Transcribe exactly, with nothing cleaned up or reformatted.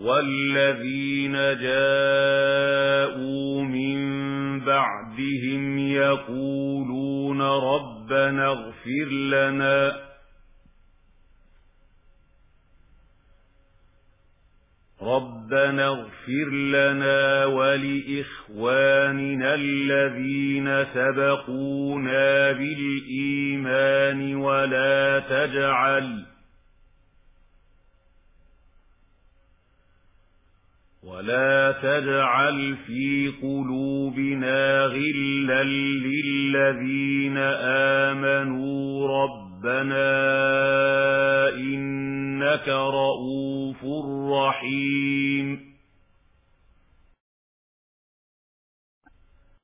والذين جاءوا من بعدهم يقولون ربنا اغفر لنا ربنا اغفر لنا ولإخواننا الذين سبقونا بالإيمان ولا تجعل ولا تجعل في قلوبنا غلا للذين آمنوا ربنا إنك رؤوف رحيم.